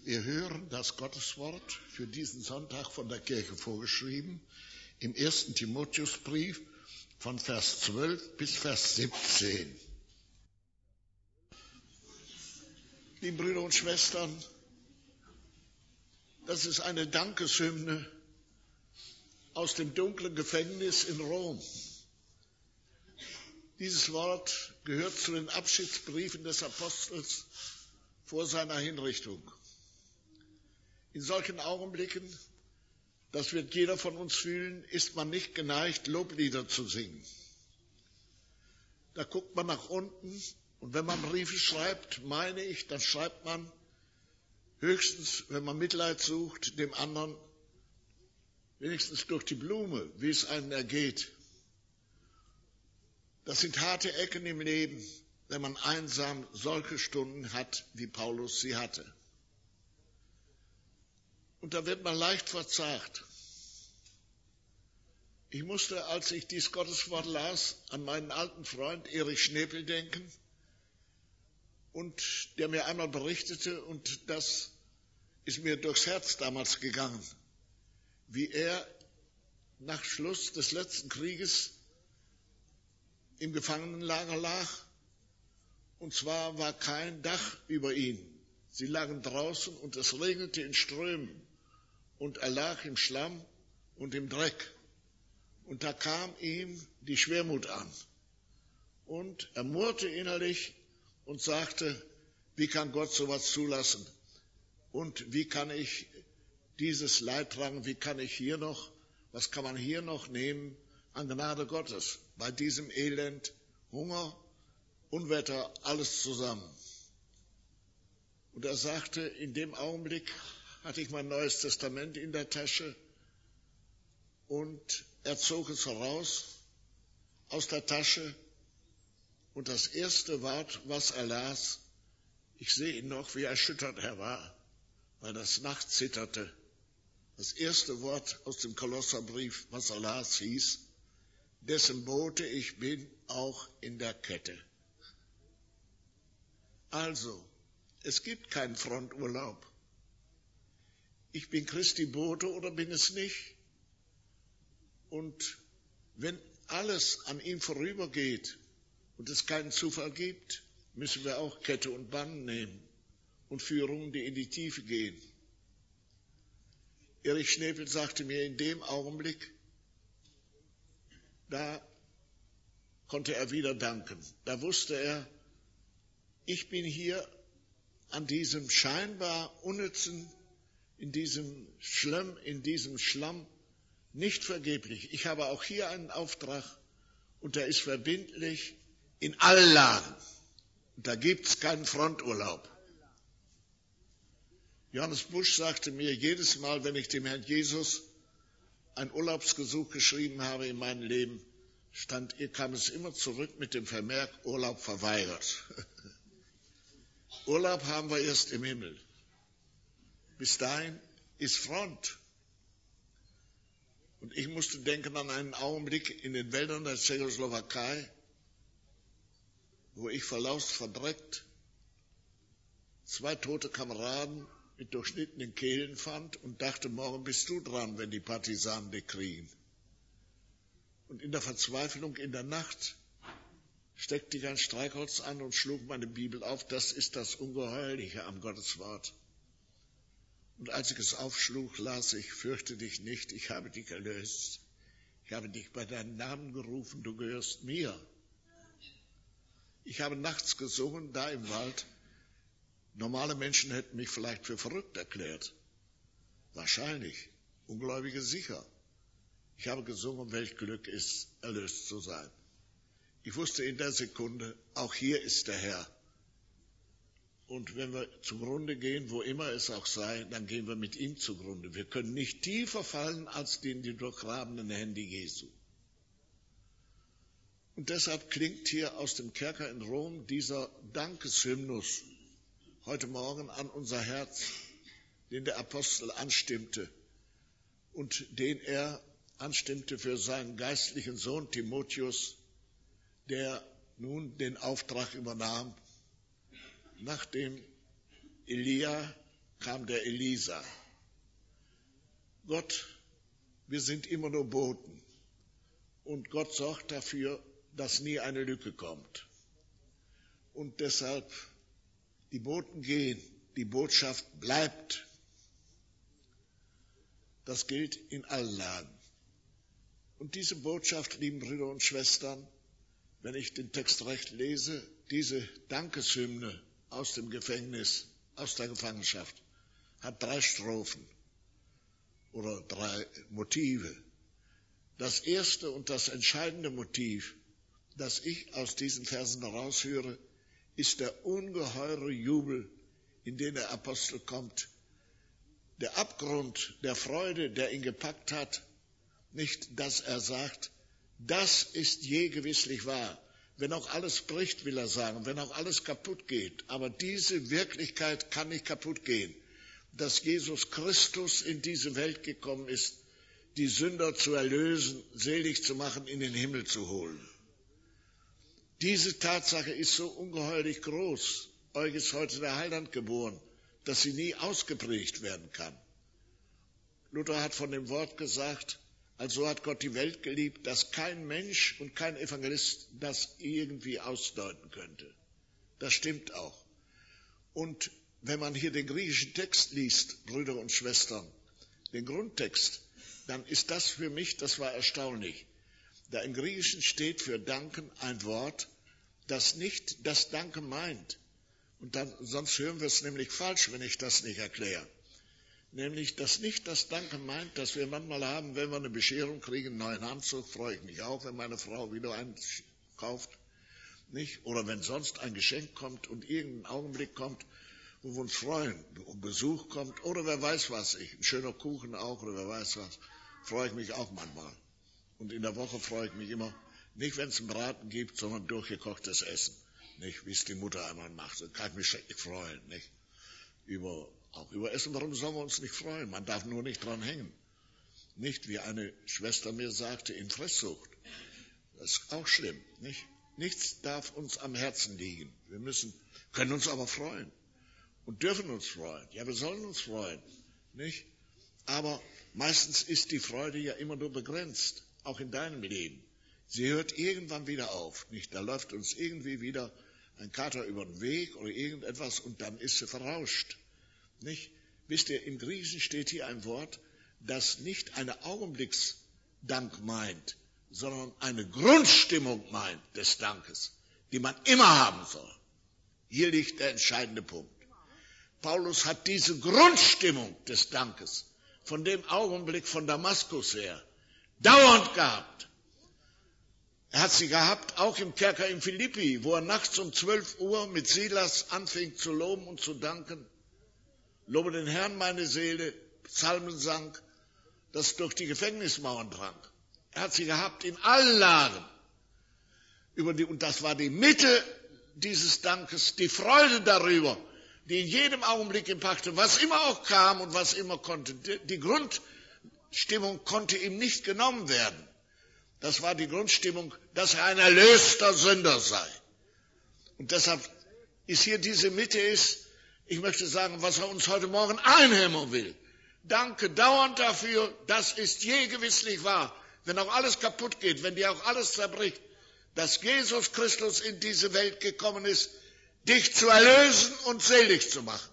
Wir hören das Gotteswort für diesen Sonntag von der Kirche vorgeschrieben im 1. Timotheusbrief von Vers 12 bis Vers 17. Liebe Brüder und Schwestern, das ist eine Dankeshymne aus dem dunklen Gefängnis in Rom. Dieses Wort gehört zu den Abschiedsbriefen des Apostels vor seiner Hinrichtung. In solchen Augenblicken, das wird jeder von uns fühlen, ist man nicht geneigt, Loblieder zu singen. Da guckt man nach unten und wenn man Briefe schreibt, meine ich, dann schreibt man höchstens, wenn man Mitleid sucht, dem anderen wenigstens durch die Blume, wie es einem ergeht. Das sind harte Ecken im Leben, wenn man einsam solche Stunden hat, wie Paulus sie hatte. Und da wird man leicht verzagt. Ich musste, als ich dies Gotteswort las, an meinen alten Freund Erich Schnepel denken, und der mir einmal berichtete, und das ist mir durchs Herz damals gegangen, wie er nach Schluss des letzten Krieges im Gefangenenlager lag, und zwar war kein Dach über ihn. Sie lagen draußen und es regnete in Strömen und er lag im Schlamm und im Dreck. Und da kam ihm die Schwermut an und er murrte innerlich und sagte, wie kann Gott sowas zulassen und wie kann ich dieses Leid tragen, wie kann ich hier noch, was kann man hier noch nehmen an Gnade Gottes, bei diesem Elend, Hunger, Unwetter, alles zusammen. Und er sagte, in dem Augenblick hatte ich mein Neues Testament in der Tasche und er zog es heraus aus der Tasche und das erste Wort, was er las, ich sehe ihn noch, wie erschüttert er war, weil das nachts zitterte. Das erste Wort aus dem Kolosserbrief, was er las, hieß, dessen Bote ich bin, auch in der Kette. Also, es gibt keinen Fronturlaub. Ich bin Christi Bote oder bin es nicht? Und wenn alles an ihm vorübergeht und es keinen Zufall gibt, müssen wir auch Kette und Bann nehmen und Führungen, die in die Tiefe gehen. Erich Schnepel sagte mir in dem Augenblick, da konnte er wieder danken. Da wusste er, ich bin hier an diesem scheinbar unnützen, in diesem Schlamm nicht vergeblich. Ich habe auch hier einen Auftrag und der ist verbindlich in allen Lagen. Und da gibt es keinen Fronturlaub. Johannes Busch sagte mir, jedes Mal, wenn ich dem Herrn Jesus ein Urlaubsgesuch geschrieben habe in meinem Leben, kam es immer zurück mit dem Vermerk, Urlaub verweigert. Urlaub haben wir erst im Himmel. Bis dahin ist Front. Und ich musste denken an einen Augenblick in den Wäldern der Tschechoslowakei, wo ich verlaust verdreckt 2 tote Kameraden mit durchschnittenen Kehlen fand und dachte, morgen bist du dran, wenn die Partisanen dich kriegen. Und in der Verzweiflung in der Nacht steckte ich ein Streichholz an und schlug meine Bibel auf. Das ist das Ungeheuerliche am Gotteswort. Und als ich es aufschlug, las ich, fürchte dich nicht, ich habe dich erlöst. Ich habe dich bei deinem Namen gerufen, du gehörst mir. Ich habe nachts gesungen, da im Wald. Normale Menschen hätten mich vielleicht für verrückt erklärt. Wahrscheinlich. Ungläubige sicher. Ich habe gesungen, welch Glück ist, erlöst zu sein. Ich wusste in der Sekunde, auch hier ist der Herr. Und wenn wir zugrunde gehen, wo immer es auch sei, dann gehen wir mit ihm zugrunde. Wir können nicht tiefer fallen als die durchgrabenen Hände Jesu. Und deshalb klingt hier aus dem Kerker in Rom dieser Dankeshymnus heute Morgen an unser Herz, den der Apostel anstimmte und den er anstimmte für seinen geistlichen Sohn Timotheus, der nun den Auftrag übernahm, nachdem Elia kam der Elisa. Gott, wir sind immer nur Boten. Und Gott sorgt dafür, dass nie eine Lücke kommt. Und deshalb, die Boten gehen, die Botschaft bleibt. Das gilt in allen Lagen. Und diese Botschaft, lieben Brüder und Schwestern, wenn ich den Text recht lese, diese Dankeshymne aus dem Gefängnis, aus der Gefangenschaft, hat 3 Strophen oder 3 Motive. Das erste und das entscheidende Motiv, das ich aus diesen Versen heraushöre, ist der ungeheure Jubel, in den der Apostel kommt. Der Abgrund der Freude, der ihn gepackt hat, nicht, dass er sagt, das ist je gewisslich wahr. Wenn auch alles bricht, will er sagen, wenn auch alles kaputt geht. Aber diese Wirklichkeit kann nicht kaputt gehen, dass Jesus Christus in diese Welt gekommen ist, die Sünder zu erlösen, selig zu machen, in den Himmel zu holen. Diese Tatsache ist so ungeheuerlich groß. Euch ist heute der Heiland geboren, dass sie nie ausgeprägt werden kann. Luther hat von dem Wort gesagt, also hat Gott die Welt geliebt, dass kein Mensch und kein Evangelist das irgendwie ausdeuten könnte. Das stimmt auch. Und wenn man hier den griechischen Text liest, Brüder und Schwestern, den Grundtext, dann ist das für mich, das war erstaunlich. Da im Griechischen steht für Danken ein Wort, das nicht das Danken meint. Und dann, sonst hören wir es nämlich falsch, wenn ich das nicht erkläre. Nämlich, dass nicht das Danken meint, dass wir manchmal haben, wenn wir eine Bescherung kriegen, einen neuen Anzug, freue ich mich auch, wenn meine Frau wieder einen kauft. Nicht? Oder wenn sonst ein Geschenk kommt und irgendein Augenblick kommt, wo wir uns freuen, Besuch kommt, oder wer weiß was, ein schöner Kuchen auch, oder wer weiß was, freue ich mich auch manchmal. Und in der Woche freue ich mich immer, nicht wenn es einen Braten gibt, sondern durchgekochtes Essen. Nicht, wie es die Mutter einmal macht. Da kann ich mich schrecklich freuen. Nicht? Auch über Essen, warum sollen wir uns nicht freuen? Man darf nur nicht dran hängen. Nicht, wie eine Schwester mir sagte, in Fresssucht. Das ist auch schlimm. Nicht? Nichts darf uns am Herzen liegen. Wir können uns aber freuen. Und dürfen uns freuen. Ja, wir sollen uns freuen. Nicht? Aber meistens ist die Freude ja immer nur begrenzt. Auch in deinem Leben. Sie hört irgendwann wieder auf. Nicht? Da läuft uns irgendwie wieder ein Kater über den Weg oder irgendetwas und dann ist sie verrauscht. Nicht? Wisst ihr, im Griechischen steht hier ein Wort, das nicht eine Augenblicksdank meint, sondern eine Grundstimmung meint des Dankes, die man immer haben soll. Hier liegt der entscheidende Punkt. Paulus hat diese Grundstimmung des Dankes von dem Augenblick von Damaskus her dauernd gehabt. Er hat sie gehabt, auch im Kerker in Philippi, wo er nachts um 12 Uhr mit Silas anfing zu loben und zu danken. Lobe den Herrn, meine Seele, Psalmen sang, das durch die Gefängnismauern drang. Er hat sie gehabt in allen Lagen. Und das war die Mitte dieses Dankes, die Freude darüber, die in jedem Augenblick ihn packte, was immer auch kam und was immer konnte. Die Grundstimmung konnte ihm nicht genommen werden. Das war die Grundstimmung, dass er ein erlöster Sünder sei. Und deshalb ist hier diese Mitte ich möchte sagen, was er uns heute Morgen einhämmern will. Danke dauernd dafür, das ist je gewisslich wahr. Wenn auch alles kaputt geht, wenn dir auch alles zerbricht, dass Jesus Christus in diese Welt gekommen ist, dich zu erlösen und selig zu machen.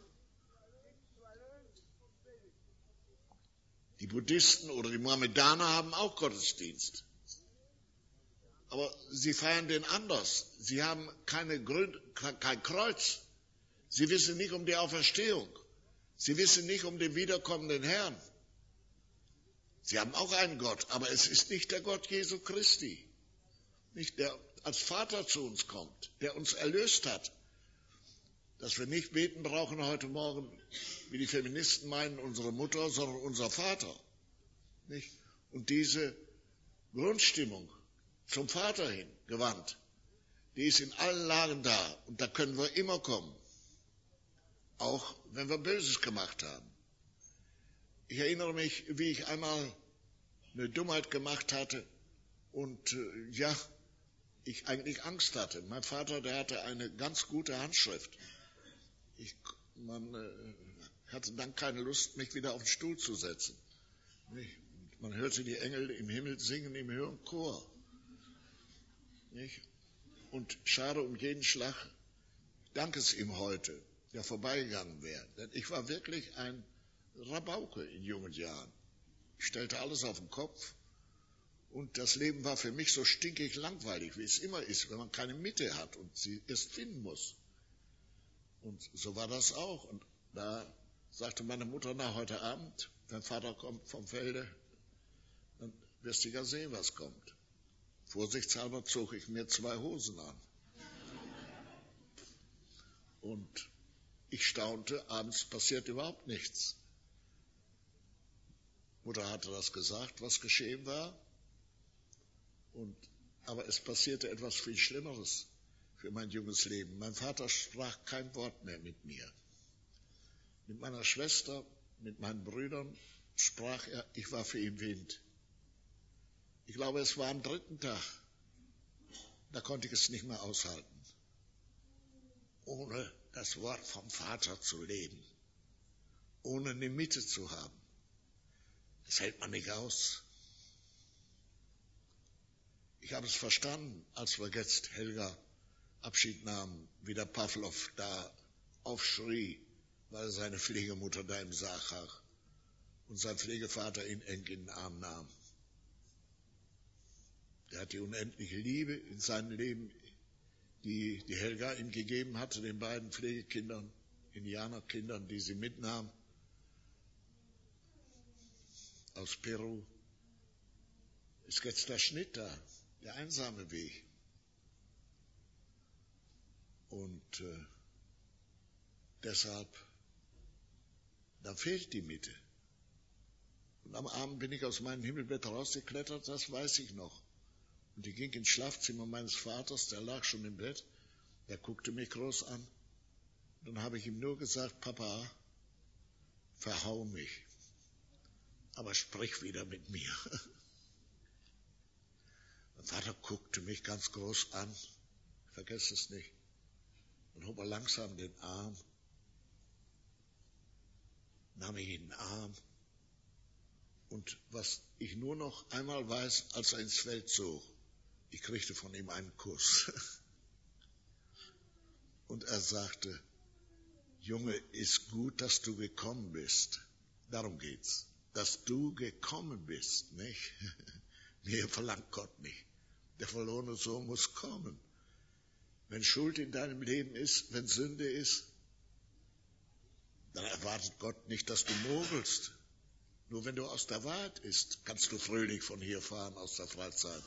Die Buddhisten oder die Mohammedaner haben auch Gottesdienst. Aber sie feiern den anders. Sie haben kein Kreuz. Sie wissen nicht um die Auferstehung. Sie wissen nicht um den wiederkommenden Herrn. Sie haben auch einen Gott, aber es ist nicht der Gott Jesu Christi. Nicht der als Vater zu uns kommt, der uns erlöst hat. Dass wir nicht beten brauchen heute Morgen, wie die Feministen meinen, unsere Mutter, sondern unser Vater. Nicht? Und diese Grundstimmung zum Vater hin gewandt, die ist in allen Lagen da. Und da können wir immer kommen. Auch wenn wir Böses gemacht haben. Ich erinnere mich, wie ich einmal eine Dummheit gemacht hatte und ich eigentlich Angst hatte. Mein Vater, der hatte eine ganz gute Handschrift. Ich man hatte dann keine Lust, mich wieder auf den Stuhl zu setzen. Nicht? Man hörte die Engel im Himmel singen im höheren Chor. Nicht? Und schade um jeden Schlag, danke es ihm heute, der vorbeigegangen wäre. Denn ich war wirklich ein Rabauke in jungen Jahren. Ich stellte alles auf den Kopf und das Leben war für mich so stinkig langweilig, wie es immer ist, wenn man keine Mitte hat und sie erst finden muss. Und so war das auch. Und da sagte meine Mutter, na, heute Abend, wenn Vater kommt vom Felde, dann wirst du ja sehen, was kommt. Vorsichtshalber zog ich mir 2 Hosen an. Und ich staunte, abends passiert überhaupt nichts. Mutter hatte das gesagt, was geschehen war. Aber es passierte etwas viel Schlimmeres für mein junges Leben. Mein Vater sprach kein Wort mehr mit mir. Mit meiner Schwester, mit meinen Brüdern sprach er, ich war für ihn Wind. Ich glaube, es war am 3. Tag, da konnte ich es nicht mehr aushalten, ohne das Wort vom Vater zu leben, ohne eine Mitte zu haben. Das hält man nicht aus. Ich habe es verstanden, als wir jetzt Helga Abschied nahmen, wie der Pawlow da aufschrie, weil seine Pflegemutter da im Sarg lag und sein Pflegevater ihn eng in den Arm nahm. Er hat die unendliche Liebe in seinem Leben, die Helga ihm gegeben hatte, den beiden Pflegekindern, Indianerkindern, die sie mitnahm aus Peru, ist jetzt der Schnitt da, der einsame Weg. Und deshalb, da fehlt die Mitte. Und am Abend bin ich aus meinem Himmelbett rausgeklettert, das weiß ich noch. Und ich ging ins Schlafzimmer meines Vaters, der lag schon im Bett, der guckte mich groß an. Und dann habe ich ihm nur gesagt, Papa, verhau mich, aber sprich wieder mit mir. Mein Vater guckte mich ganz groß an, ich vergesse es nicht, und hob er langsam den Arm, nahm ich in den Arm, und was ich nur noch einmal weiß, als er ins Feld zog, ich kriegte von ihm einen Kuss. Und er sagte, Junge, ist gut, dass du gekommen bist. Darum geht's. Dass du gekommen bist, nicht? Mehr verlangt Gott nicht. Der verlorene Sohn muss kommen. Wenn Schuld in deinem Leben ist, wenn Sünde ist, dann erwartet Gott nicht, dass du mogelst. Nur wenn du aus der Wahrheit ist, kannst du fröhlich von hier fahren aus der Freizeit.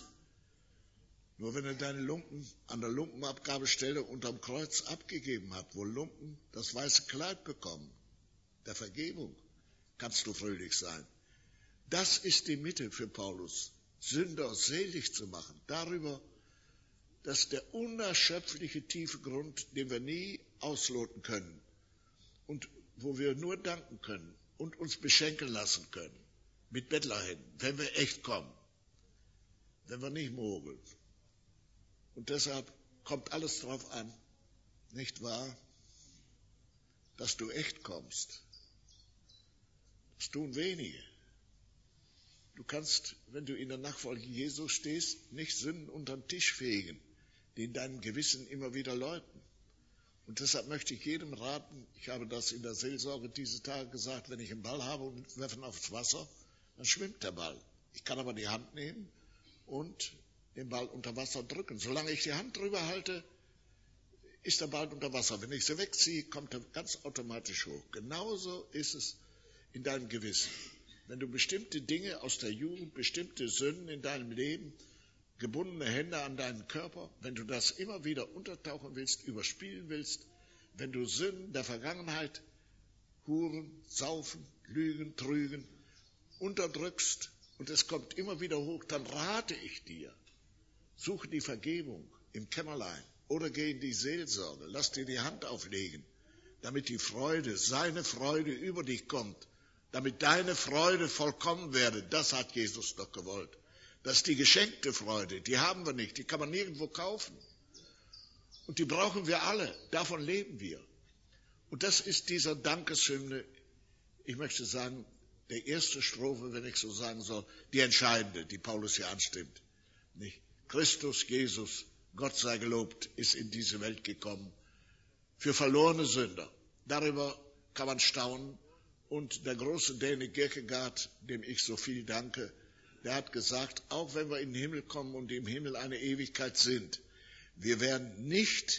Nur wenn er deine Lumpen an der Lumpenabgabestelle unterm Kreuz abgegeben hat, wo Lumpen das weiße Kleid bekommen, der Vergebung, kannst du fröhlich sein. Das ist die Mitte für Paulus, Sünder selig zu machen. Darüber, dass der unerschöpfliche tiefe Grund, den wir nie ausloten können und wo wir nur danken können und uns beschenken lassen können, mit Bettlerhänden, wenn wir echt kommen, wenn wir nicht mogeln. Und deshalb kommt alles drauf an, nicht wahr, dass du echt kommst. Das tun wenige. Du kannst, wenn du in der Nachfolge Jesu stehst, nicht Sünden unter den Tisch fegen, die in deinem Gewissen immer wieder läuten. Und deshalb möchte ich jedem raten, ich habe das in der Seelsorge diese Tage gesagt, wenn ich einen Ball habe und werfe ihn aufs Wasser, dann schwimmt der Ball. Ich kann aber die Hand nehmen und den Ball unter Wasser drücken. Solange ich die Hand drüber halte, ist der Ball unter Wasser. Wenn ich sie wegziehe, kommt er ganz automatisch hoch. Genauso ist es in deinem Gewissen. Wenn du bestimmte Dinge aus der Jugend, bestimmte Sünden in deinem Leben, gebundene Hände an deinen Körper, wenn du das immer wieder untertauchen willst, überspielen willst, wenn du Sünden der Vergangenheit, Huren, Saufen, Lügen, Trügen, unterdrückst und es kommt immer wieder hoch, dann rate ich dir, suche die Vergebung im Kämmerlein oder geh in die Seelsorge, lass dir die Hand auflegen, damit die Freude, seine Freude über dich kommt, damit deine Freude vollkommen werde. Das hat Jesus doch gewollt. Das ist die geschenkte Freude, die haben wir nicht, die kann man nirgendwo kaufen. Und die brauchen wir alle, davon leben wir. Und das ist dieser Dankeshymne, ich möchte sagen, der erste Strophe, wenn ich so sagen soll, die entscheidende, die Paulus hier anstimmt. Nicht? Christus Jesus, Gott sei gelobt, ist in diese Welt gekommen für verlorene Sünder. Darüber kann man staunen. Und der große Däne Kierkegaard, dem ich so viel danke, der hat gesagt, auch wenn wir in den Himmel kommen und im Himmel eine Ewigkeit sind, wir werden nicht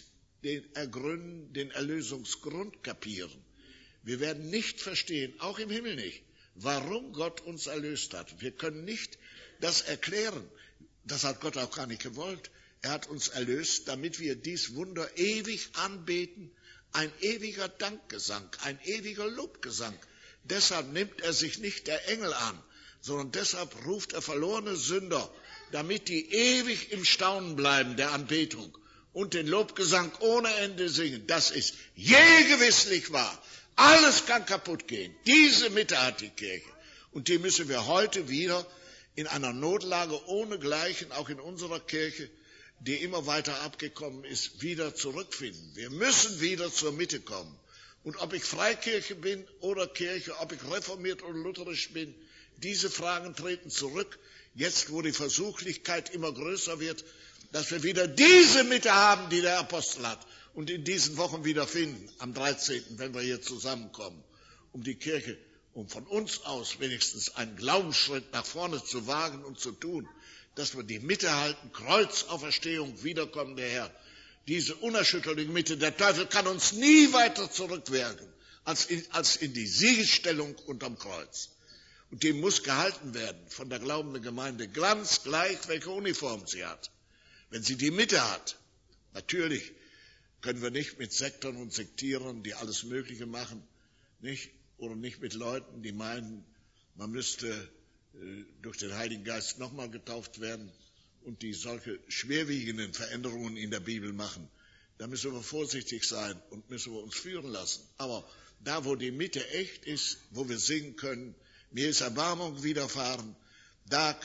den Erlösungsgrund kapieren. Wir werden nicht verstehen, auch im Himmel nicht, warum Gott uns erlöst hat. Wir können nicht das erklären. Das hat Gott auch gar nicht gewollt. Er hat uns erlöst, damit wir dies Wunder ewig anbeten. Ein ewiger Dankgesang, ein ewiger Lobgesang. Deshalb nimmt er sich nicht der Engel an, sondern deshalb ruft er verlorene Sünder, damit die ewig im Staunen bleiben der Anbetung und den Lobgesang ohne Ende singen. Das ist je gewisslich wahr. Alles kann kaputt gehen. Diese Mitte hat die Kirche. Und die müssen wir heute wieder in einer Notlage ohnegleichen, auch in unserer Kirche, die immer weiter abgekommen ist, wieder zurückfinden. Wir müssen wieder zur Mitte kommen. Und ob ich Freikirche bin oder Kirche, ob ich reformiert oder lutherisch bin, diese Fragen treten zurück, jetzt wo die Versuchlichkeit immer größer wird, dass wir wieder diese Mitte haben, die der Apostel hat und in diesen Wochen wieder finden, am 13., wenn wir hier zusammenkommen, um die Kirche, um von uns aus wenigstens einen Glaubensschritt nach vorne zu wagen und zu tun, dass wir die Mitte halten, Kreuzauferstehung, Wiederkommen der Herr. Diese unerschütterliche Mitte, der Teufel kann uns nie weiter zurückwerfen, als in die Siegesstellung unterm Kreuz. Und die muss gehalten werden von der glaubenden Gemeinde, ganz gleich, welche Uniform sie hat. Wenn sie die Mitte hat, natürlich können wir nicht mit Sektern und Sektierern, die alles Mögliche machen, nicht? Oder nicht mit Leuten, die meinen, man müsste durch den Heiligen Geist nochmal getauft werden und die solche schwerwiegenden Veränderungen in der Bibel machen. Da müssen wir vorsichtig sein und müssen wir uns führen lassen. Aber da, wo die Mitte echt ist, wo wir singen können, mir ist Erbarmung widerfahren, da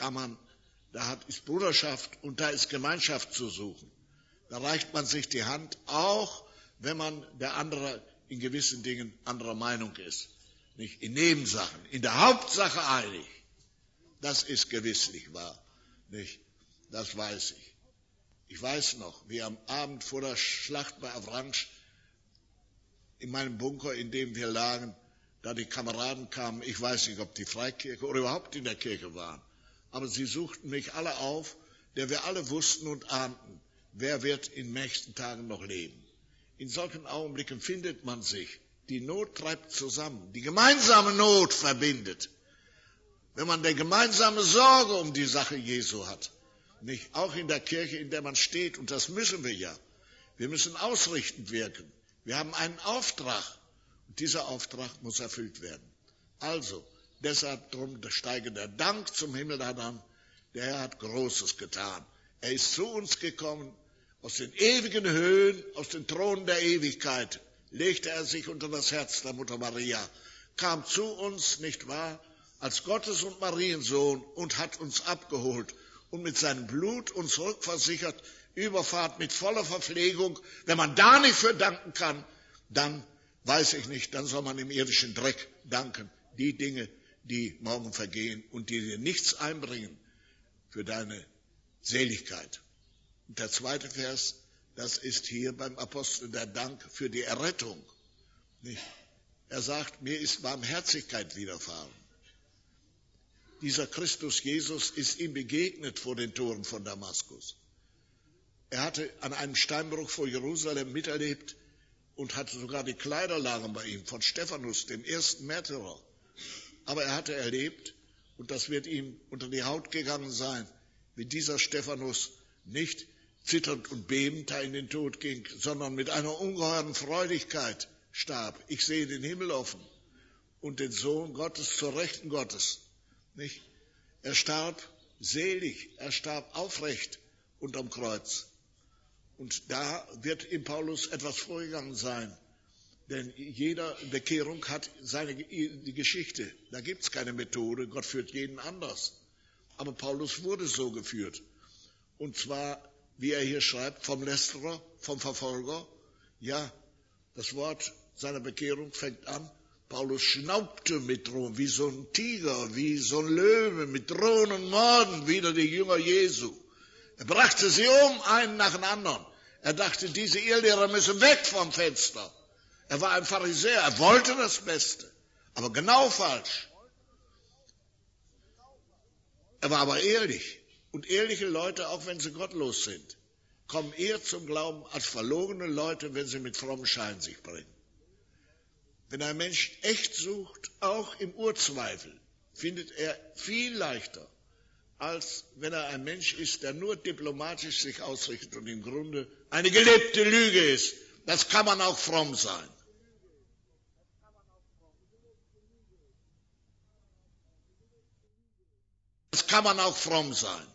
ist Bruderschaft und da ist Gemeinschaft zu suchen. Da reicht man sich die Hand, auch wenn man der andere in gewissen Dingen anderer Meinung ist. Nicht in Nebensachen, in der Hauptsache einig. Das ist gewisslich wahr. Nicht? Das weiß ich. Ich weiß noch, wie am Abend vor der Schlacht bei Avranches in meinem Bunker, in dem wir lagen, da die Kameraden kamen, ich weiß nicht, ob die Freikirche oder überhaupt in der Kirche waren, aber sie suchten mich alle auf, der wir alle wussten und ahnten, wer wird in den nächsten Tagen noch leben. In solchen Augenblicken findet man sich. Die Not treibt zusammen. Die gemeinsame Not verbindet. Wenn man eine gemeinsame Sorge um die Sache Jesu hat. Nicht? Auch in der Kirche, in der man steht. Und das müssen wir ja. Wir müssen ausrichtend wirken. Wir haben einen Auftrag. Und dieser Auftrag muss erfüllt werden. Also, deshalb drum steige der Dank zum Himmel an. Der Herr hat Großes getan. Er ist zu uns gekommen. Aus den ewigen Höhen, aus den Thronen der Ewigkeit, legte er sich unter das Herz der Mutter Maria, kam zu uns, nicht wahr, als Gottes und Mariensohn und hat uns abgeholt und mit seinem Blut uns rückversichert, Überfahrt mit voller Verpflegung. Wenn man da nicht für danken kann, dann weiß ich nicht, dann soll man im irdischen Dreck danken. Die Dinge, die morgen vergehen und die dir nichts einbringen für deine Seligkeit. Und der zweite Vers, das ist hier beim Apostel der Dank für die Errettung. Nicht? Er sagt, mir ist Barmherzigkeit widerfahren. Dieser Christus Jesus ist ihm begegnet vor den Toren von Damaskus. Er hatte an einem Steinbruch vor Jerusalem miterlebt und hatte sogar die Kleider lagen bei ihm von Stephanus, dem ersten Märtyrer. Aber er hatte erlebt, und das wird ihm unter die Haut gegangen sein, wie dieser Stephanus nicht zitternd und bebend da in den Tod ging, sondern mit einer ungeheuren Freudigkeit starb. Ich sehe den Himmel offen und den Sohn Gottes zur Rechten Gottes. Nicht? Er starb selig, er starb aufrecht unterm Kreuz. Und da wird in Paulus etwas vorgegangen sein. Denn jeder Bekehrung hat die Geschichte. Da gibt es keine Methode, Gott führt jeden anders. Aber Paulus wurde so geführt. Und zwar, wie er hier schreibt, vom Lästerer, vom Verfolger. Ja, das Wort seiner Bekehrung fängt an, Paulus schnaubte mit Drohungen, wie so ein Tiger, wie so ein Löwe, mit Drohungen und Morden, wieder die Jünger Jesu. Er brachte sie um, einen nach dem anderen. Er dachte, diese Irrlehrer müssen weg vom Fenster. Er war ein Pharisäer, er wollte das Beste, aber genau falsch. Er war aber ehrlich. Und ehrliche Leute, auch wenn sie gottlos sind, kommen eher zum Glauben als verlogene Leute, wenn sie mit frommem Schein sich bringen. Wenn ein Mensch echt sucht, auch im Urzweifel, findet er viel leichter, als wenn er ein Mensch ist, der nur diplomatisch sich ausrichtet und im Grunde eine gelebte Lüge ist. Das kann man auch fromm sein. Das kann man auch fromm sein.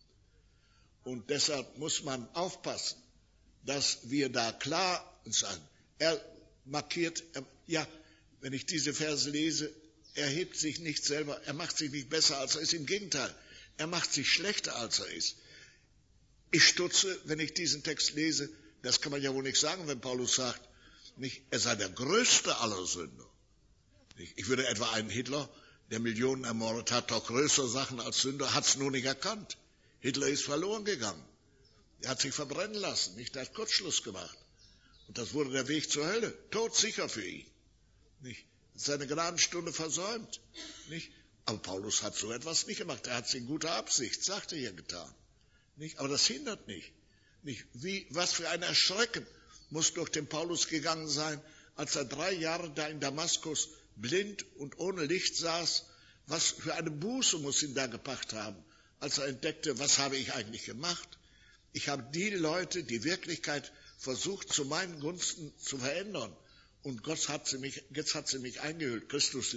Und deshalb muss man aufpassen, dass wir da klar sein. Er markiert, ja, wenn ich diese Verse lese, er hebt sich nicht selber, er macht sich nicht besser, als er ist. Im Gegenteil, er macht sich schlechter, als er ist. Ich stutze, wenn ich diesen Text lese, das kann man ja wohl nicht sagen, wenn Paulus sagt, nicht, er sei der größte aller Sünder. Ich würde etwa einen Hitler, der Millionen ermordet hat, doch größere Sachen als Sünder, hat es nur nicht erkannt. Hitler ist verloren gegangen. Er hat sich verbrennen lassen, nicht? Er hat Kurzschluss gemacht. Und das wurde der Weg zur Hölle. Todsicher für ihn. Nicht? Seine Gnadenstunde versäumt. Nicht? Aber Paulus hat so etwas nicht gemacht. Er hat es in guter Absicht, sagt er ja, getan. Nicht? Aber das hindert nicht. Nicht? Was für ein Erschrecken muss durch den Paulus gegangen sein, als er 3 Jahre da in Damaskus blind und ohne Licht saß. Was für eine Buße muss ihn da gepackt haben, als er entdeckte, was habe ich eigentlich gemacht? Ich habe die Leute, die Wirklichkeit versucht, zu meinen Gunsten zu verändern. Und jetzt hat sie mich eingehüllt. Christus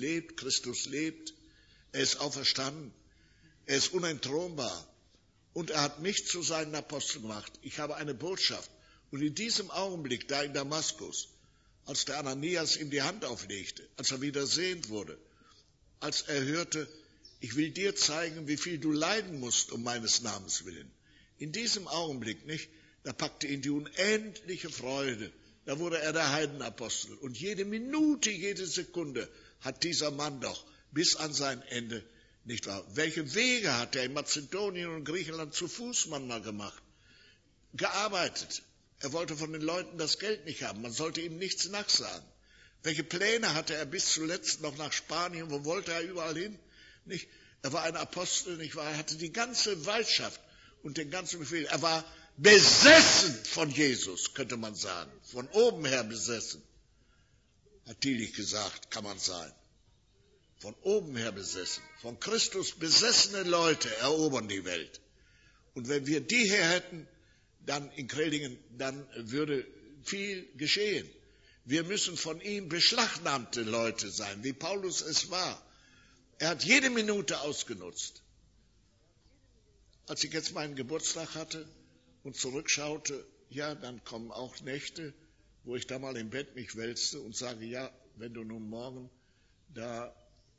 lebt, er ist auferstanden, er ist unentthronbar. Und er hat mich zu seinen Aposteln gemacht. Ich habe eine Botschaft. Und in diesem Augenblick, da in Damaskus, als der Ananias ihm die Hand auflegte, als er wieder sehend wurde, als er hörte, ich will dir zeigen, wie viel du leiden musst um meines Namens willen. In diesem Augenblick, nicht, da packte ihn die unendliche Freude. Da wurde er der Heidenapostel. Und jede Minute, jede Sekunde hat dieser Mann doch bis an sein Ende, nicht wahr? Welche Wege hat er in Mazedonien und Griechenland zu Fuß manchmal gemacht? Gearbeitet. Er wollte von den Leuten das Geld nicht haben. Man sollte ihm nichts nachsagen. Welche Pläne hatte er bis zuletzt noch nach Spanien? Wo wollte er überall hin? Nicht? Er war ein Apostel, nicht wahr? Er hatte die ganze Weischaft und den ganzen Befehl. Er war besessen von Jesus, könnte man sagen. Von oben her besessen. Hat Tillich gesagt, kann man sein. Von oben her besessen. Von Christus besessene Leute erobern die Welt. Und wenn wir die hier hätten, dann in Kreldingen, dann würde viel geschehen. Wir müssen von ihm beschlagnahmte Leute sein, wie Paulus es war. Er hat jede Minute ausgenutzt. Als ich jetzt meinen Geburtstag hatte und zurückschaute, ja, dann kommen auch Nächte, wo ich da mal im Bett mich wälzte und sage, ja, wenn du nun morgen da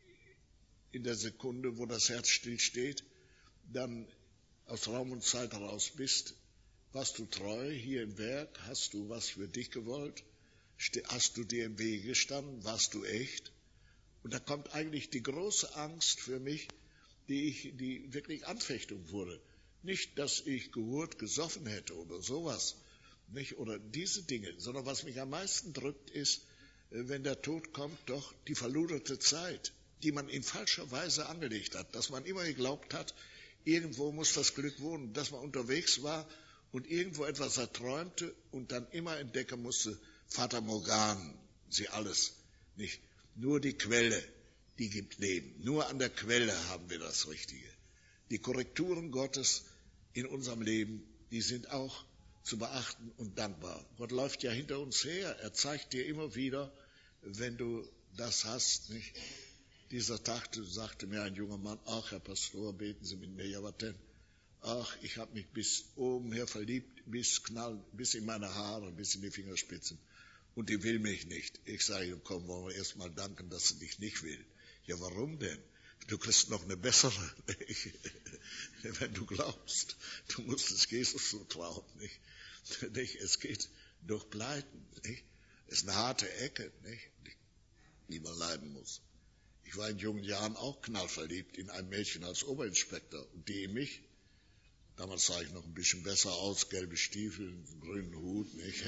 in der Sekunde, wo das Herz stillsteht, dann aus Raum und Zeit heraus bist, warst du treu hier im Werk, hast du was für dich gewollt, hast du dir im Wege gestanden, warst du echt? Und da kommt eigentlich die große Angst für mich, die wirklich Anfechtung wurde. Nicht, dass ich gehurt, gesoffen hätte oder sowas, nicht, oder diese Dinge, sondern was mich am meisten drückt, ist, wenn der Tod kommt, doch die verluderte Zeit, die man in falscher Weise angelegt hat, dass man immer geglaubt hat, irgendwo muss das Glück wohnen, dass man unterwegs war und irgendwo etwas erträumte und dann immer entdecken musste, Fata Morgana, sie alles, nicht. Nur die Quelle, die gibt Leben. Nur an der Quelle haben wir das Richtige. Die Korrekturen Gottes in unserem Leben, die sind auch zu beachten und dankbar. Gott läuft ja hinter uns her. Er zeigt dir immer wieder, wenn du das hast, nicht? Dieser Tag sagte mir ein junger Mann, ach, Herr Pastor, beten Sie mit mir, ja, was denn? Ach, ich habe mich bis oben her verliebt, bis in meine Haare, bis in die Fingerspitzen. Und die will mich nicht. Ich sage, komm, wollen wir erst mal danken, dass sie dich nicht will. Ja, warum denn? Du kriegst noch eine bessere, wenn du glaubst. Du musst es Jesus so trauen, nicht? Es geht durch Pleiten, nicht? ist eine harte Ecke, nicht? Die man leiden muss. Ich war in jungen Jahren auch knallverliebt in ein Mädchen als Oberinspektor und die in mich. Damals sah ich noch ein bisschen besser aus, gelbe Stiefel, einen grünen Hut, nicht?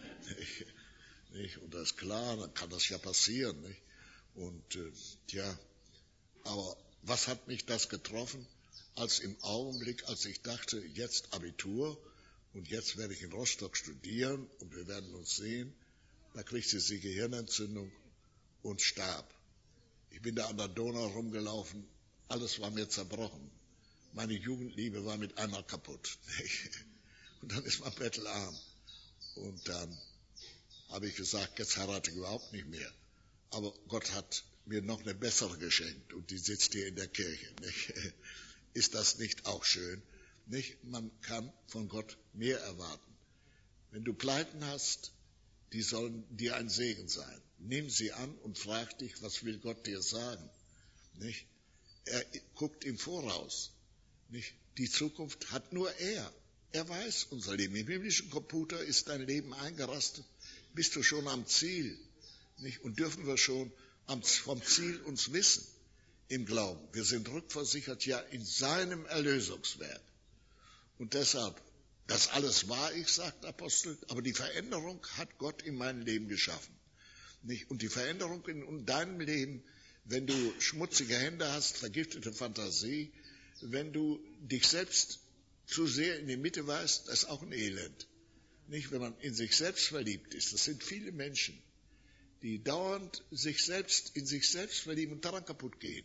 Und das ist klar, dann kann das ja passieren, nicht? Und aber was hat mich das getroffen? Als im Augenblick, als ich dachte, jetzt Abitur und jetzt werde ich in Rostock studieren und wir werden uns sehen, da kriegte sie Gehirnentzündung und starb. Ich bin da an der Donau rumgelaufen, alles war mir zerbrochen. Meine Jugendliebe war mit einmal kaputt. Und dann ist man bettelarm. Und dann habe ich gesagt, jetzt heirate ich überhaupt nicht mehr. Aber Gott hat mir noch eine bessere geschenkt und die sitzt hier in der Kirche. Nicht? Ist das nicht auch schön? Nicht? Man kann von Gott mehr erwarten. Wenn du Pleiten hast, die sollen dir ein Segen sein. Nimm sie an und frag dich, was will Gott dir sagen? Nicht? Er guckt im Voraus. Nicht? Die Zukunft hat nur er. Er weiß unser Leben. Im himmlischen Computer ist dein Leben eingerastet. Bist du schon am Ziel? Nicht? Und dürfen wir schon vom Ziel uns wissen im Glauben. Wir sind rückversichert ja in seinem Erlösungswerk. Und deshalb, das alles war ich, sagt Apostel, aber die Veränderung hat Gott in meinem Leben geschaffen. Nicht? Und die Veränderung in deinem Leben, wenn du schmutzige Hände hast, vergiftete Fantasie, wenn du dich selbst zu sehr in die Mitte weist, das ist auch ein Elend. Nicht, wenn man in sich selbst verliebt ist. Das sind viele Menschen, die dauernd in sich selbst verlieben und daran kaputt gehen.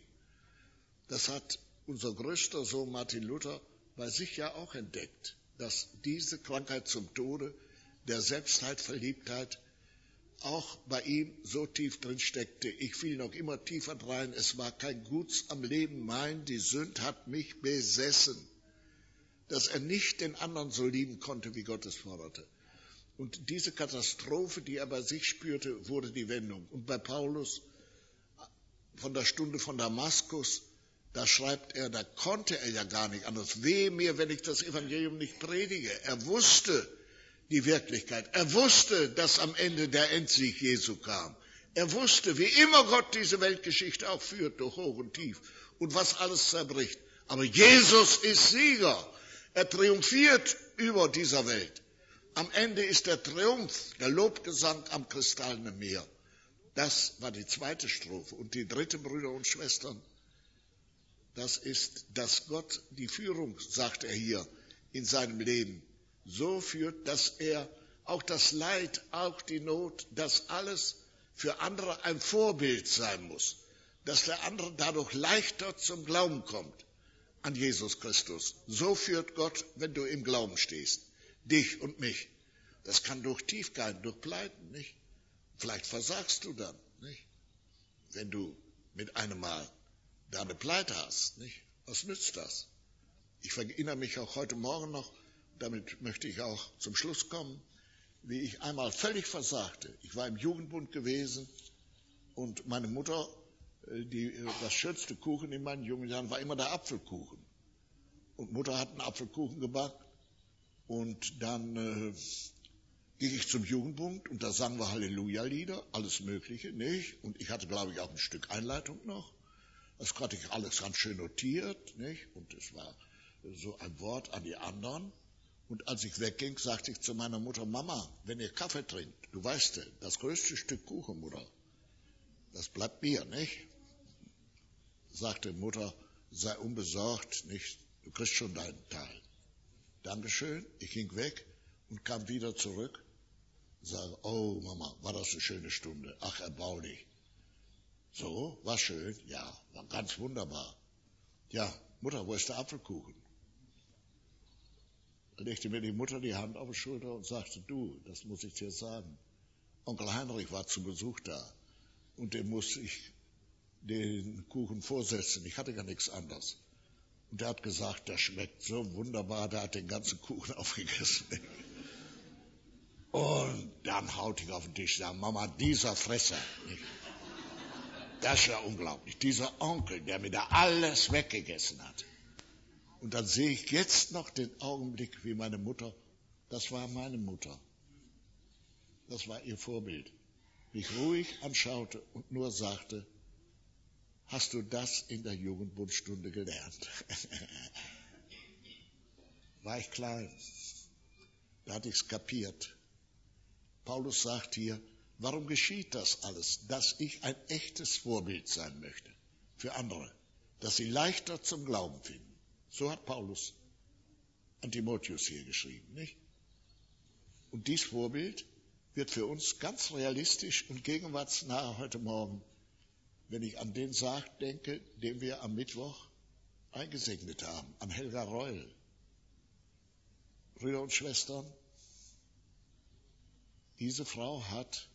Das hat unser größter Sohn Martin Luther bei sich ja auch entdeckt, dass diese Krankheit zum Tode der Selbstheitverliebtheit auch bei ihm so tief drin steckte. Ich fiel noch immer tiefer rein. Es war kein Guts am Leben mein, die Sünd hat mich besessen. Dass er nicht den anderen so lieben konnte, wie Gott es forderte. Und diese Katastrophe, die er bei sich spürte, wurde die Wendung. Und bei Paulus, von der Stunde von Damaskus, da schreibt er, da konnte er ja gar nicht anders. Wehe mir, wenn ich das Evangelium nicht predige. Er wusste die Wirklichkeit. Er wusste, dass am Ende der Endsieg Jesu kam. Er wusste, wie immer Gott diese Weltgeschichte auch führt, durch Hoch und Tief. Und was alles zerbricht. Aber Jesus ist Sieger. Er triumphiert über dieser Welt. Am Ende ist der Triumph, der Lobgesang am kristallenen Meer. Das war die zweite Strophe. Und die dritte, Brüder und Schwestern, das ist, dass Gott die Führung, sagt er hier, in seinem Leben so führt, dass er auch das Leid, auch die Not, das alles für andere ein Vorbild sein muss. Dass der andere dadurch leichter zum Glauben kommt an Jesus Christus. So führt Gott, wenn du im Glauben stehst. Dich und mich. Das kann durch Tiefgehen, durch Pleiten, nicht? Vielleicht versagst du dann, nicht? Wenn du mit einem Mal da eine Pleite hast, nicht? Was nützt das? Ich erinnere mich auch heute Morgen noch, damit möchte ich auch zum Schluss kommen, wie ich einmal völlig versagte. Ich war im Jugendbund gewesen und meine Mutter, das schönste Kuchen in meinen jungen Jahren war immer der Apfelkuchen. Und Mutter hat einen Apfelkuchen gebacken und dann ging ich zum Jugendbund und da sangen wir Halleluja-Lieder, alles Mögliche, nicht? Und ich hatte, glaube ich, auch ein Stück Einleitung noch. Das hatte ich alles ganz schön notiert, nicht? Und es war so ein Wort an die anderen. Und als ich wegging, sagte ich zu meiner Mutter, Mama, wenn ihr Kaffee trinkt, du weißt, das größte Stück Kuchen, Mutter, das bleibt mir, nicht? Sagte Mutter, sei unbesorgt, nicht? Du kriegst schon deinen Teil. Dankeschön, ich ging weg und kam wieder zurück. Sage, oh Mama, war das eine schöne Stunde. Ach, erbaulich. So, war schön, ja, war ganz wunderbar. Ja, Mutter, wo ist der Apfelkuchen? Da legte mir die Mutter die Hand auf die Schulter und sagte, du, das muss ich dir sagen. Onkel Heinrich war zu Besuch da und dem musste ich den Kuchen vorsetzen. Ich hatte gar nichts anderes. Und er hat gesagt, der schmeckt so wunderbar, der hat den ganzen Kuchen aufgegessen. Und dann haut ich auf den Tisch und sage, Mama, dieser Fresser, nicht? Das ist ja unglaublich. Dieser Onkel, der mir da alles weggegessen hat. Und dann sehe ich jetzt noch den Augenblick, wie meine Mutter, das war meine Mutter. Das war ihr Vorbild. mich ruhig anschaute und nur sagte, hast du das in der Jugendbundstunde gelernt? War ich klein, da hatte ich es kapiert. Paulus sagt hier, warum geschieht das alles? Dass ich ein echtes Vorbild sein möchte für andere, dass sie leichter zum Glauben finden. So hat Paulus an Timotheus hier geschrieben, nicht? Und dies Vorbild wird für uns ganz realistisch und gegenwartsnah heute Morgen, wenn ich an den Sarg denke, den wir am Mittwoch eingesegnet haben, an Helga Reul. Brüder und Schwestern, diese Frau hat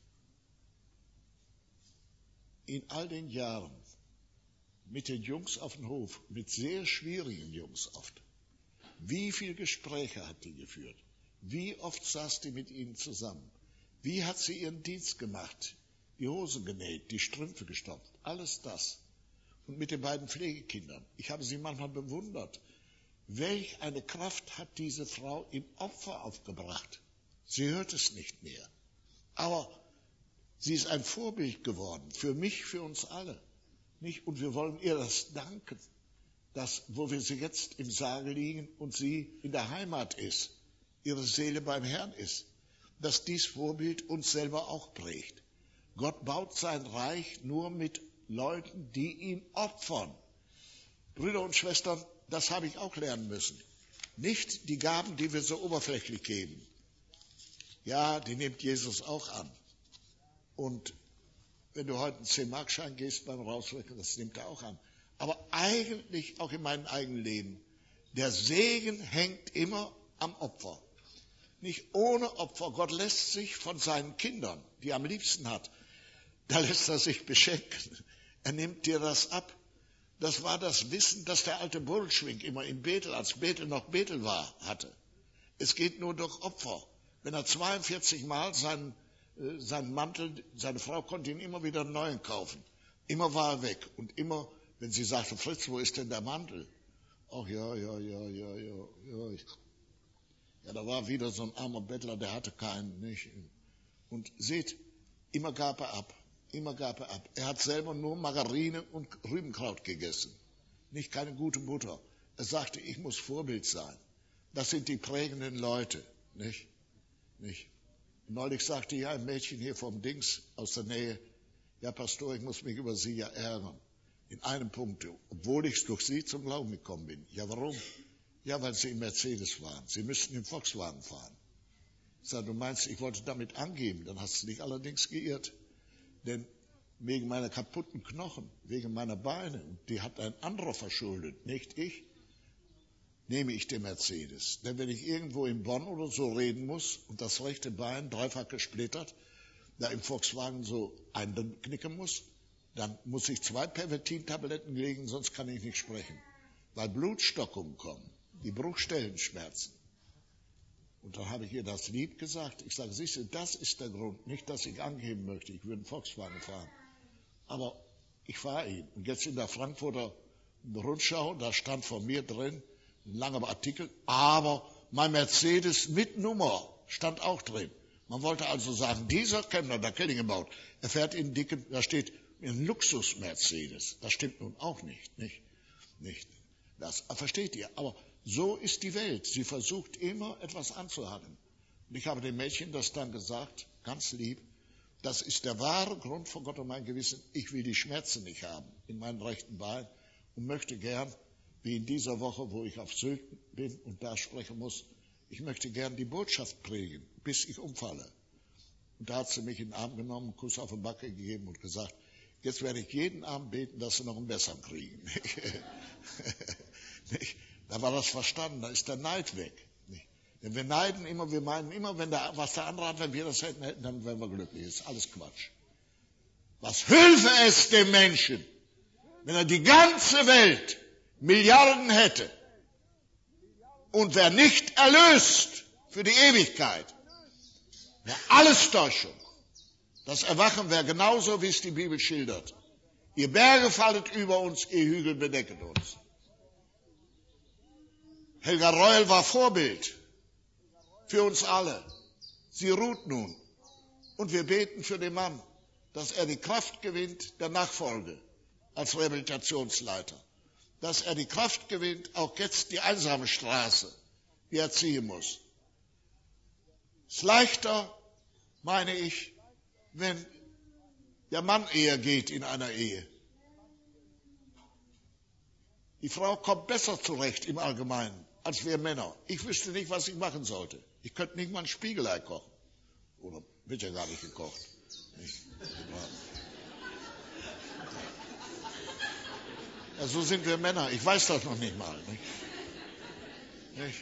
in all den Jahren mit den Jungs auf dem Hof, mit sehr schwierigen Jungs oft, wie viele Gespräche hat die geführt? Wie oft saß die mit ihnen zusammen? Wie hat sie ihren Dienst gemacht? Die Hose genäht, die Strümpfe gestopft, alles das. Und mit den beiden Pflegekindern. Ich habe sie manchmal bewundert. Welch eine Kraft hat diese Frau im Opfer aufgebracht? Sie hört es nicht mehr. Aber sie ist ein Vorbild geworden, für mich, für uns alle. Nicht? Und wir wollen ihr das danken, dass, wo wir sie jetzt im Sarge liegen und sie in der Heimat ist, ihre Seele beim Herrn ist, dass dies Vorbild uns selber auch prägt. Gott baut sein Reich nur mit Leuten, die ihm opfern. Brüder und Schwestern, das habe ich auch lernen müssen. Nicht die Gaben, die wir so oberflächlich geben. Ja, die nimmt Jesus auch an. Und wenn du heute einen 10-Mark-Schein gehst beim Rausrücken, das nimmt er auch an. Aber eigentlich, auch in meinem eigenen Leben, der Segen hängt immer am Opfer. Nicht ohne Opfer. Gott lässt sich von seinen Kindern, die er am liebsten hat, da lässt er sich beschenken. Er nimmt dir das ab. Das war das Wissen, das der alte Bollschwing immer in Bethel, als Bethel noch Bethel war, hatte. Es geht nur durch Opfer. Wenn er 42 Mal seinen Mantel, seine Frau konnte ihn immer wieder einen neuen kaufen. Immer war er weg. Und immer, wenn sie sagte, Fritz, wo ist denn der Mantel? Ach ja. Ja, da war wieder so ein armer Bettler, der hatte keinen, nicht? Und seht, immer gab er ab. Immer gab er ab. Er hat selber nur Margarine und Rübenkraut gegessen. Nicht keine gute Butter. Er sagte, ich muss Vorbild sein. Das sind die prägenden Leute, nicht? Neulich sagte ja ein Mädchen hier vom Dings aus der Nähe, ja Pastor, ich muss mich über Sie ja ärgern. In einem Punkt, obwohl ich durch Sie zum Glauben gekommen bin. Ja, warum? Ja, weil Sie im Mercedes waren. Sie müssten im Volkswagen fahren. Ich sage, du meinst, ich wollte damit angeben, dann hast du dich allerdings geirrt. Denn wegen meiner kaputten Knochen, wegen meiner Beine, die hat ein anderer verschuldet, nicht ich, nehme ich den Mercedes. Denn wenn ich irgendwo in Bonn oder so reden muss und das rechte Bein dreifach gesplittert, da im Volkswagen so einknicken muss, dann muss ich 2 Pervitin-Tabletten legen, sonst kann ich nicht sprechen. Weil Blutstockungen kommen, die Bruchstellenschmerzen. Und dann habe ich ihr das Lied gesagt. Ich sage, siehst du, das ist der Grund. Nicht, dass ich angeben möchte, ich würde einen Volkswagen fahren. Aber ich fahre ihn. Und jetzt in der Frankfurter Rundschau, da stand von mir drin, ein langer Artikel, aber mein Mercedes mit Nummer stand auch drin. Man wollte also sagen, dieser Kellner, der Kelling gebaut, er fährt in dicken, da steht ein Luxus-Mercedes. Das stimmt nun auch nicht. Das versteht ihr. Aber so ist die Welt. Sie versucht immer etwas anzuhaben. Und ich habe dem Mädchen das dann gesagt, ganz lieb, das ist der wahre Grund vor Gott und mein Gewissen. Ich will die Schmerzen nicht haben in meinem rechten Bein und möchte gern, wie in dieser Woche, wo ich auf Sylt bin und da sprechen muss, ich möchte gern die Botschaft predigen, bis ich umfalle. Und da hat sie mich in den Arm genommen, einen Kuss auf den Backe gegeben und gesagt, jetzt werde ich jeden Abend beten, dass sie noch einen besseren kriegen. Da war das verstanden, da ist der Neid weg. Denn wir neiden immer, wir meinen immer, was der andere hat, wenn wir das hätten, dann wären wir glücklich. Das ist alles Quatsch. Was hülfe es dem Menschen, wenn er die ganze Welt Milliarden hätte und wer nicht erlöst für die Ewigkeit, wäre alles Täuschung. Das Erwachen wäre genauso, wie es die Bibel schildert. Ihr Berge fallet über uns, ihr Hügel bedecket uns. Helga Reul war Vorbild für uns alle. Sie ruht nun. Und wir beten für den Mann. dass er die Kraft gewinnt der Nachfolge als Rehabilitationsleiter, dass er die Kraft gewinnt, auch jetzt die einsame Straße, die er ziehen muss. Es ist leichter, meine ich, wenn der Mann eher geht in einer Ehe. Die Frau kommt besser zurecht im Allgemeinen als wir Männer. Ich wüsste nicht, was ich machen sollte. Ich könnte nicht mal ein Spiegelei kochen. Oder wird ja gar nicht gekocht. Nicht? Ja, so sind wir Männer. Ich weiß das noch nicht mal. Nicht?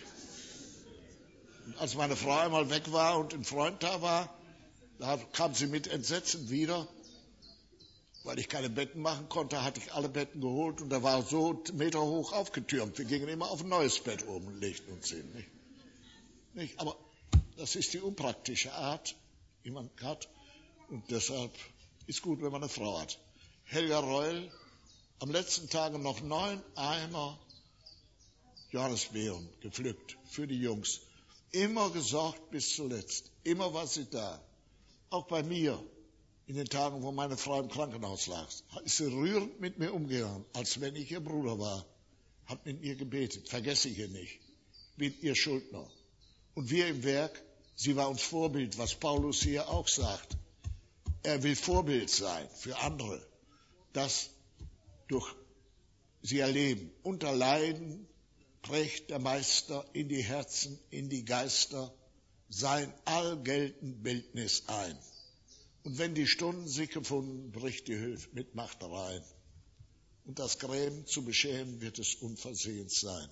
Und als meine Frau einmal weg war und ein Freund da war, da kam sie mit Entsetzen wieder. Weil ich keine Betten machen konnte, hatte ich alle Betten geholt und da war so Meter hoch aufgetürmt. Wir gingen immer auf ein neues Bett oben und legten uns hin. Nicht? Aber das ist die unpraktische Art, die man hat. Und deshalb ist gut, wenn man eine Frau hat. Helga Reul, am letzten Tage noch 9 Eimer Johannisbeeren gepflückt für die Jungs. Immer gesorgt bis zuletzt. Immer war sie da. Auch bei mir. In den Tagen, wo meine Frau im Krankenhaus lag, ist sie rührend mit mir umgegangen, als wenn ich ihr Bruder war. Hat mit mir gebetet, vergesse ich ihr nicht. Bin ihr Schuldner. Und wir im Werk, sie war uns Vorbild, was Paulus hier auch sagt. Er will Vorbild sein für andere, das durch sie erleben. Unter Leiden prägt der Meister in die Herzen, in die Geister sein allgeltend Bildnis ein. Und wenn die Stunden sich gefunden, bricht die Hilfe mit Macht rein. Und das Grämen zu beschämen, wird es unversehens sein.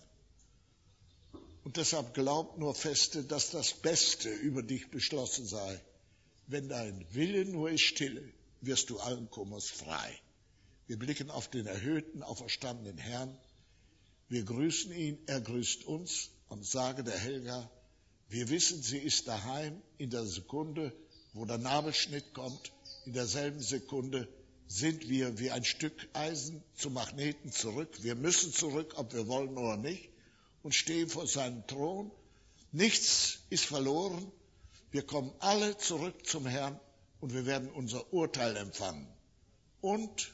Und deshalb glaubt nur feste, dass das Beste über dich beschlossen sei. Wenn dein Wille nur ist stille, wirst du allen Kummers frei. Wir blicken auf den erhöhten, auferstandenen Herrn. Wir grüßen ihn, er grüßt uns und sage der Helga, wir wissen, sie ist daheim in der Sekunde, wo der Nabelschnitt kommt, in derselben Sekunde sind wir wie ein Stück Eisen zu Magneten zurück. Wir müssen zurück, ob wir wollen oder nicht, und stehen vor seinem Thron. Nichts ist verloren. Wir kommen alle zurück zum Herrn und wir werden unser Urteil empfangen. Und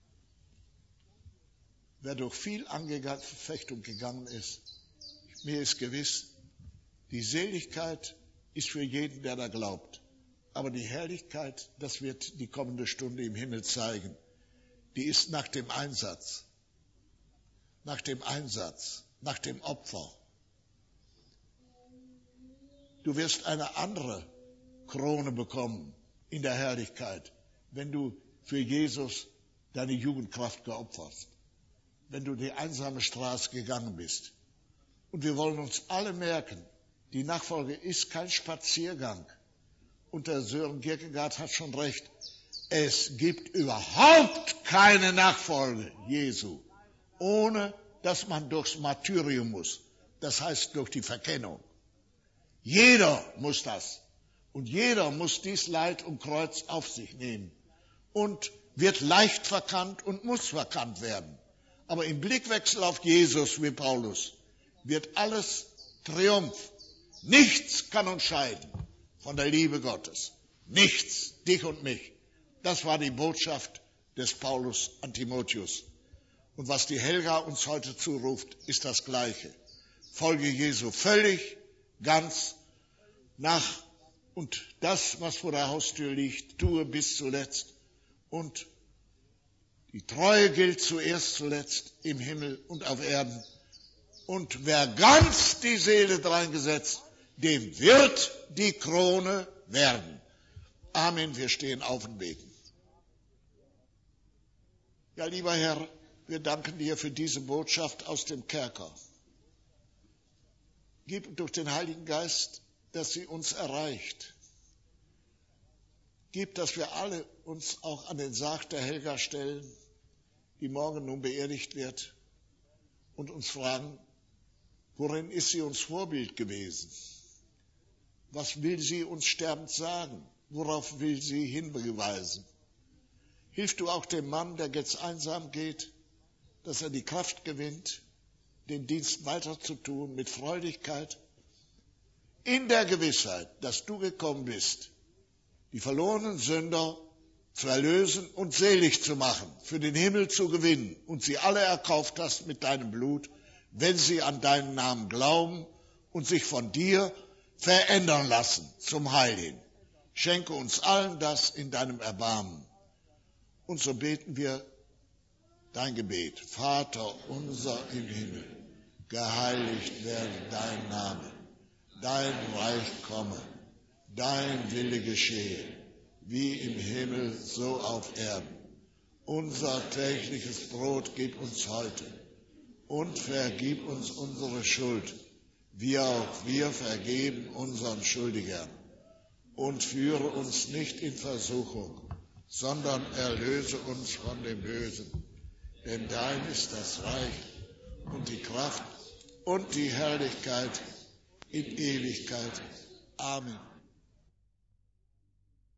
wer durch viel Anfechtung gegangen ist, mir ist gewiss, die Seligkeit ist für jeden, der da glaubt. Aber die Herrlichkeit, das wird die kommende Stunde im Himmel zeigen, die ist nach dem Einsatz, nach dem Opfer. Du wirst eine andere Krone bekommen in der Herrlichkeit, wenn du für Jesus deine Jugendkraft geopfert hast, wenn du die einsame Straße gegangen bist. Und wir wollen uns alle merken, die Nachfolge ist kein Spaziergang. Und der Sören Kierkegaard hat schon recht. Es gibt überhaupt keine Nachfolge Jesu, ohne dass man durchs Martyrium muss. Das heißt durch die Verkennung. Jeder muss das. Und jeder muss dies Leid und Kreuz auf sich nehmen. Und wird leicht verkannt und muss verkannt werden. Aber im Blickwechsel auf Jesus, wie Paulus, wird alles Triumph. Nichts kann uns scheiden von der Liebe Gottes. Nichts, dich und mich. Das war die Botschaft des Paulus an Timotheus. Und was die Helga uns heute zuruft, ist das Gleiche. Folge Jesu völlig, ganz nach und das, was vor der Haustür liegt, tue bis zuletzt. Und die Treue gilt zuletzt im Himmel und auf Erden. Und wer ganz die Seele dreingesetzt, dem wird die Krone werden. Amen, wir stehen auf und beten. Ja, lieber Herr, wir danken dir für diese Botschaft aus dem Kerker. Gib durch den Heiligen Geist, dass sie uns erreicht. Gib, dass wir alle uns auch an den Sarg der Helga stellen, die morgen nun beerdigt wird, und uns fragen, worin ist sie uns Vorbild gewesen? Was will sie uns sterbend sagen? Worauf will sie hinweisen? Hilf du auch dem Mann, der jetzt einsam geht, dass er die Kraft gewinnt, den Dienst weiterzutun mit Freudigkeit, in der Gewissheit, dass du gekommen bist, die verlorenen Sünder zu erlösen und selig zu machen, für den Himmel zu gewinnen und sie alle erkauft hast mit deinem Blut, wenn sie an deinen Namen glauben und sich von dir verändern lassen zum Heil hin. Schenke uns allen das in deinem Erbarmen. Und so beten wir dein Gebet. Vater unser im Himmel, geheiligt werde dein Name, dein Reich komme, dein Wille geschehe, wie im Himmel, so auf Erden. Unser tägliches Brot gib uns heute und vergib uns unsere Schuld, wie auch wir vergeben unseren Schuldigern. Und führe uns nicht in Versuchung, sondern erlöse uns von dem Bösen. Denn dein ist das Reich und die Kraft und die Herrlichkeit in Ewigkeit. Amen.